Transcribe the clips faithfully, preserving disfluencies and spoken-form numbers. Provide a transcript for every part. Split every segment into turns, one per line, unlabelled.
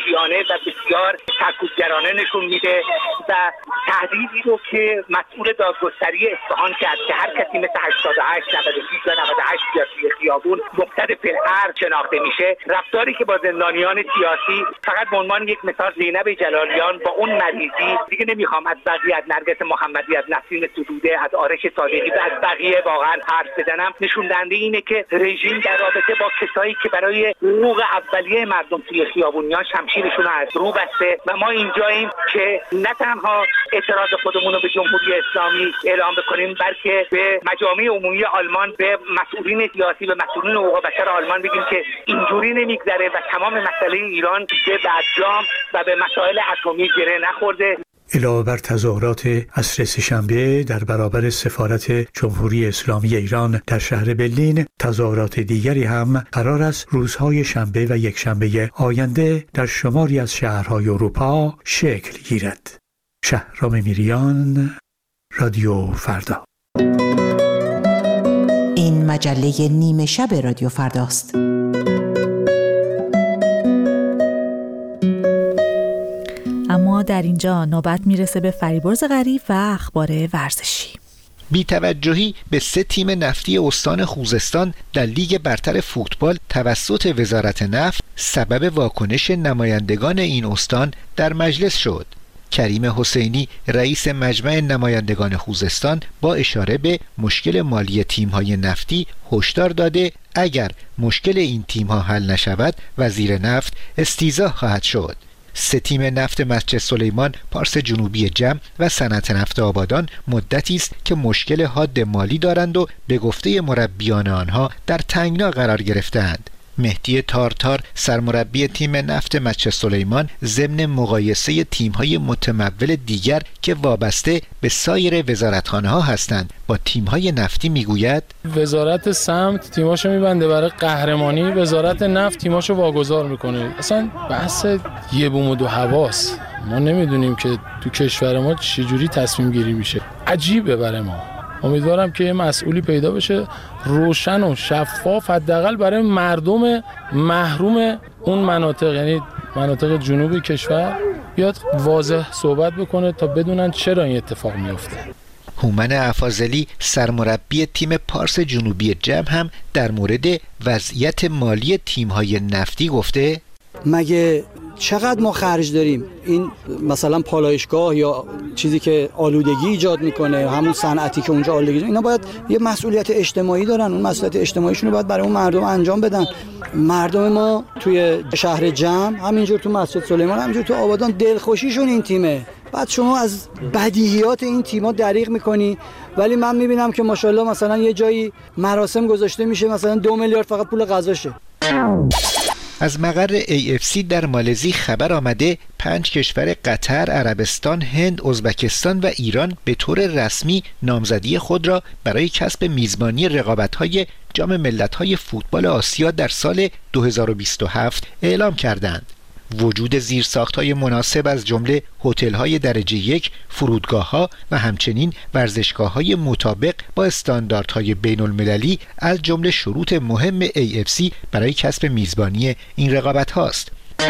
وحشیانه و بسیار سرکوبگرانه نشون میده و تهدیدی رو که مسئول دادگستری اصفهان کرد که هر کسی مثل هشتاد و هشت نود و شش یا نود و هشت یا توی خیابون مبتدع فی‌الحرب شناخته میشه، رفتاری که با زندانیان سیاسی فقط به عنوان یک مثال زینب جلالیان با اون مریضی، دیگه نمیخوام از بقیه، از نرگس محمدی، از نسرین ستوده، از آرش صادقی و از بقیه واقعا حرف بزنم، نشون دهنده اینه که رژیم در رابطه با کسایی که برای حقوق اولیه مردم توی خیابونیان شمشیرشون از رو بسته و ما اینجاییم که نه تنها اعتراض خودمون رو به جمهوری اسلامی اعلام بکنیم، بلکه به مجامع عمومی آلمان، به مسئولین سیاسی، به مسئولین حقوق بشر آلمان بگیم که اینجوری نمیگذره و تمام مسئله ایران به برجام و به مسائل اتمی گره نخورده.
علاوه بر تظاهرات عصر سه‌شنبه در برابر سفارت جمهوری اسلامی ایران در شهر برلین، تظاهرات دیگری هم قرار است روزهای شنبه و یکشنبه آینده در شماری از شهرهای اروپا شکل گیرد. شهرام میریان، رادیو فردا.
این مجله نیمه شب رادیو فرداست.
اما در اینجا نوبت میرسه به فریبرز غریب و اخبار ورزشی.
بی‌توجهی به سه تیم نفتی استان خوزستان در لیگ برتر فوتبال توسط وزارت نفت سبب واکنش نمایندگان این استان در مجلس شد. کریم حسینی رئیس مجمع نمایندگان خوزستان با اشاره به مشکل مالی تیم‌های نفتی هشدار داده اگر مشکل این تیم‌ها حل نشود وزیر نفت استیضاح خواهد شد. سه تیم نفت مسجد سلیمان، پارس جنوبی جم و صنعت نفت آبادان مدتی است که مشکل حاد مالی دارند و به گفته مربیان آنها در تنگنا قرار گرفتند. مهدی تارتار سرمربی تیم نفت مسجد سلیمان ضمن مقایسه تیم‌های متمول دیگر که وابسته به سایر وزارتخانه‌ها هستند با تیم‌های نفتی میگوید
وزارت سمت تیماشو میبنده برای قهرمانی، وزارت نفت تیماشو واگذار میکنه. اصلا بحث یه بوم و دو حواس، ما نمیدونیم که تو کشور ما چجوری تصمیم گیری میشه. عجیبه برای ما. امیدوارم که یه مسئولی پیدا بشه روشن و شفاف، حداقل برای مردم محروم اون مناطق، یعنی مناطق جنوبی کشور، بیاد واضح صحبت بکنه تا بدونن چرا این اتفاق میفته.
هومن افاضلی سرمربی تیم پارس جنوبی جم هم در مورد وضعیت مالی تیم‌های نفتی گفته
مگه چقدر ما خرج داریم؟ این مثلا پالایشگاه یا چیزی که آلودگی ایجاد میکنه، همون صنعتی که اونجا آلودگی، اینا باید یه مسئولیت اجتماعی دارن، اون مسئولیت اجتماعیشون رو باید برای اون مردم انجام بدن. مردم ما توی شهر جم، همینجور تو مسجد سلیمان، همینجور تو آبادان دلخوشیشون این تیمه. بعد شما از بدیهیات این تیم‌ها دریغ میکنی، ولی من میبینم که ماشاءالله مثلا یه جایی مراسم گذاشته میشه مثلا دو میلیارد فقط پول غذاشه.
از مقر ای اف سی در مالزی خبر آمده پنج کشور قطر، عربستان، هند، ازبکستان و ایران به طور رسمی نامزدی خود را برای کسب میزبانی رقابت‌های جام ملت‌های فوتبال آسیا در سال دو هزار و بیست و هفت اعلام کردند. وجود زیرساخت‌های مناسب از جمله هتل‌های درجه یک، فرودگاه‌ها و همچنین ورزشگاه‌های مطابق با استانداردهای بین‌المللی از جمله شروط مهم ای اف سی برای کسب میزبانی این رقابت‌هاست.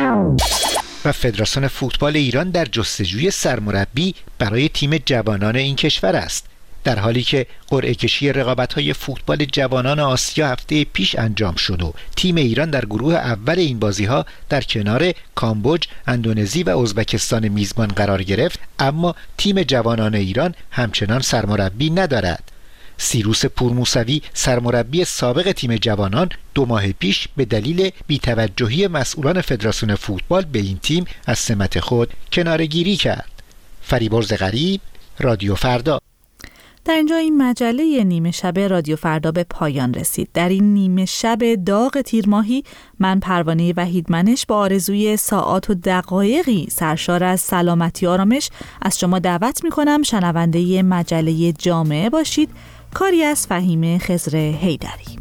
و فدراسیون فوتبال ایران در جستجوی سرمربی برای تیم جوانان این کشور است. در حالی که قرعه کشی رقابت‌های فوتبال جوانان آسیا هفته پیش انجام شد و تیم ایران در گروه اول این بازی‌ها در کنار کامبوج، اندونزی و ازبکستان میزبان قرار گرفت، اما تیم جوانان ایران همچنان سرمربی ندارد. سیروس پورموسوی سرمربی سابق تیم جوانان دو ماه پیش به دلیل بی‌توجهی مسئولان فدراسیون فوتبال به این تیم از سمت خود کناره‌گیری کرد. فریبرز غریب، رادیو فردا.
در اینجا این مجله نیمه شب رادیو فردا به پایان رسید. در این نیمه شب داغ تیر ماهی من پروانه وحیدمنش با آرزوی ساعات و دقایقی سرشار از سلامتی آرامش از شما دعوت می‌کنم شنونده مجله جامعه باشید. کاری از فهیم خضر حیدری.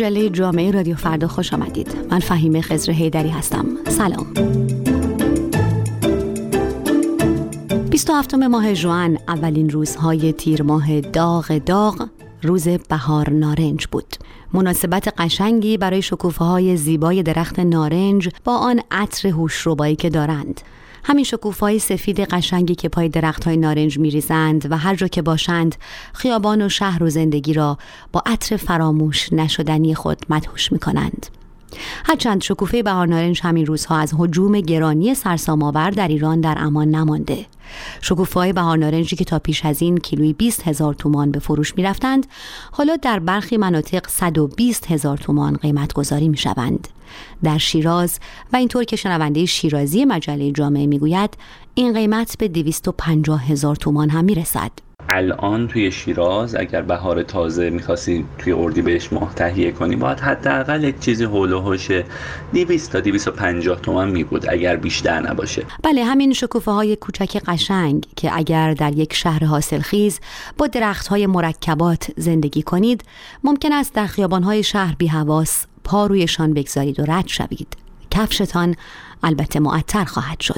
مجله جامعه رادیو فردا خوش آمدید. من فهیمه خضر حیدری هستم. سلام. بیست و هفتم ماه ژوئن، اولین روزهای تیر ماه داغ داغ، روز بهار نارنج بود. مناسبت قشنگی برای شکوفه‌های زیبای درخت نارنج با آن عطر هوشربایی که دارند. همین شکوفه‌های سفید قشنگی که پای درخت‌های نارنج می‌ریزند و هر جا که باشند خیابان و شهر و زندگی را با عطر فراموش نشدنی خود مدهوش می‌کنند. هرچند شکوفه بهار نارنج همین روزها از هجوم گرانی سرسام‌آور در ایران در امان نمانده. شکوفه‌های بهار نارنجی که تا پیش از این کیلویی بیست هزار تومان به فروش می‌رفتند، حالا در برخی مناطق صد و بیست هزار تومان قیمت گذاری می‌شوند. در شیراز و اینطور که شنونده شیرازی مجله جامعه میگوید، این قیمت به دویست و پنجاه هزار تومان هم میرسد.
الان توی شیراز اگر بهار تازه می‌خواستی توی اردیبهشت ماه تهیه کنی، باید حداقل یک چیزی هول و هوش دویست تا دویست و پنجاه تومان می بود، اگر بیشتر نباشه.
بله، همین شکوفه‌های کوچک قشنگ که اگر در یک شهر حاصلخیز با درخت‌های مرکبات زندگی کنید، ممکن است در خیابان‌های شهر بی حواس پا رویشان بگذارید و رد شوید. کفشتان البته معطر خواهد شد.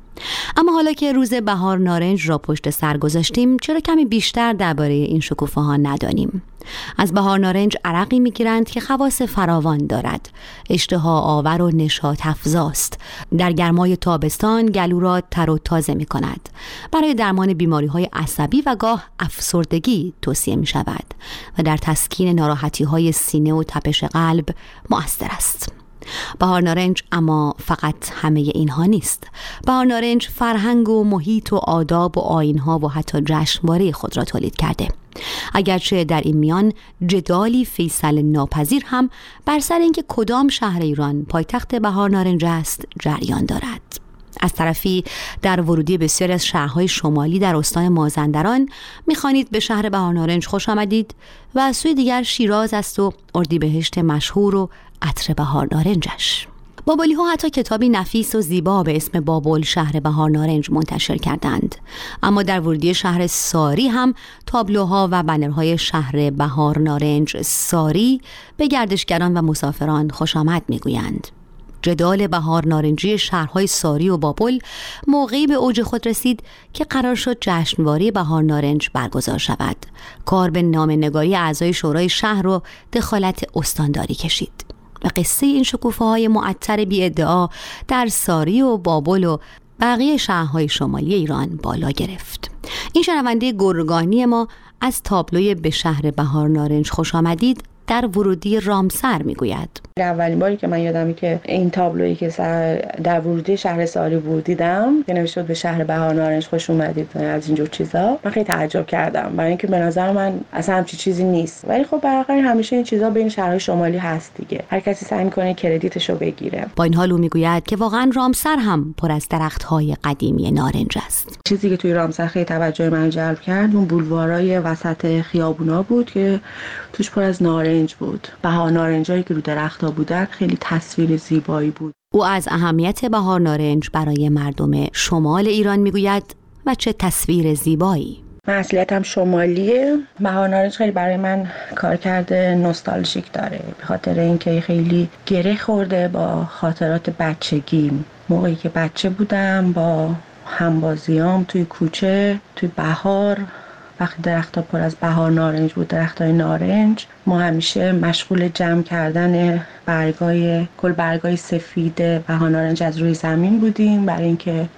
اما حالا که روز بهار نارنج را پشت سر گذاشتیم، چرا کمی بیشتر درباره این شکوفه ها ندانیم؟ از بهار نارنج عرقی میگیرند که خواص فراوان دارد. اشتها آور و نشاط افزاست. در گرمای تابستان گلو را تر و تازه می کند. برای درمان بیماری های عصبی و گاه افسردگی توصیه می شود و در تسکین ناراحتی های سینه و تپش قلب مؤثر است. بهار نارنج اما فقط همه اینها نیست. بهار نارنج فرهنگ و محیط و آداب و آیین‌ها و حتی جشنواره خود را تولید کرده. اگرچه در این میان جدالی فیصل ناپذیر هم بر سر اینکه کدام شهر ایران پایتخت بهار نارنج است جریان دارد. از طرفی در ورودی بسیاری از شهرهای شمالی در استان مازندران می‌خوانید به شهر بهار نارنج خوش آمدید و از سوی دیگر شیراز است و اردیبهشت مشهور و عطر بهار نارنجش. بابلی ها حتی کتابی نفیس و زیبا به اسم بابل شهر بهار نارنج منتشر کردند. اما در ورودی شهر ساری هم تابلوها و بنرهای شهر بهار نارنج ساری به گردشگران و مسافران خوش آمد میگویند. جدال بهار نارنجی شهرهای ساری و بابل موقعی به اوج خود رسید که قرار شد جشنواره بهار نارنج برگزار شود. کار به نامه‌نگاری اعضای شورای شهر و دخالت استانداری کشید و قصه این شکوفه‌های معطر بی ادعا در ساری و بابل و بقیه شهرهای شمالی ایران بالا گرفت. این شنونده گرگانی ما از تابلوی به شهر بهار نارنج خوش آمدید در ورودی رامسر میگوید.
اولین باری که من یادمه که این تابلویی که در ورودی شهر ساری بود دیدم که نوشته بود به شهر بهار نارنج خوش اومدید از اینجور چیزا، من خیلی تعجب کردم، برای اینکه به نظر من اصلا همچین چیزی نیست. ولی خب برای همیشه این چیزا بین شهرهای شمالی هست دیگه، هر کسی سعی میکنه کردیتشو بگیره.
با این حال او میگوید که واقعا رامسر هم پر از درخت‌های قدیمی نارنج است.
چیزی که توی رامسر خیلی توجه من جلب کرد اون بولوارای وسط خیابونا بود که توش پر از نارنج بود. بهار نارنجایی که رو درخت‌ها بودن خیلی تصویر زیبایی بود.
او از اهمیت بهار نارنج برای مردم شمال ایران میگوید و چه تصویر زیبایی.
من اصلیتم شمالیه. بهار نارنج خیلی برای من کارکرد نوستالژیک داره، به خاطر اینکه خیلی گره خورده با خاطرات بچگیم. موقعی که بچه بودم با همبازیام توی کوچه، توی بهار، وقتی درخت‌ها پر از بهار نارنج بود، درخت‌های نارنج، ما همیشه مشغول جمع کردن برگای کل برگای سفید بهار نارنج از روی زمین بودیم برای اینکه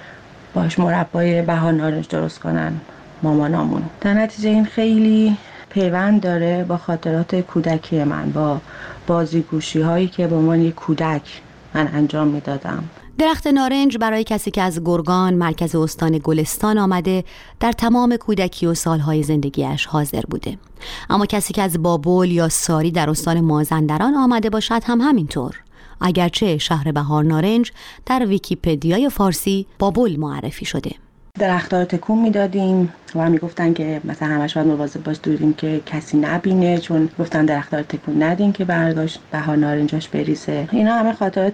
باش مربای بهار نارنج درست کنن مامانامون. در نتیجه این خیلی پیوند داره با خاطرات کودکی من، با بازیگوشی هایی که به عنوان یک کودک من انجام میدادم.
درخت نارنج برای کسی که از گرگان مرکز استان گلستان آمده در تمام کودکی و سالهای زندگیش حاضر بوده. اما کسی که از بابل یا ساری در استان مازندران آمده باشد هم همینطور. اگرچه شهر بهار نارنج در ویکی‌پدیای فارسی بابل معرفی شده.
درخت‌ها رو تکون میدادیم و میگفتن که مثلا همش باید مواظب باش دوریم که کسی نبینه، چون گفتن درخت‌ها رو تکون ندین که برگاش بهار نارنجاش بریزه. اینا همه خاطرات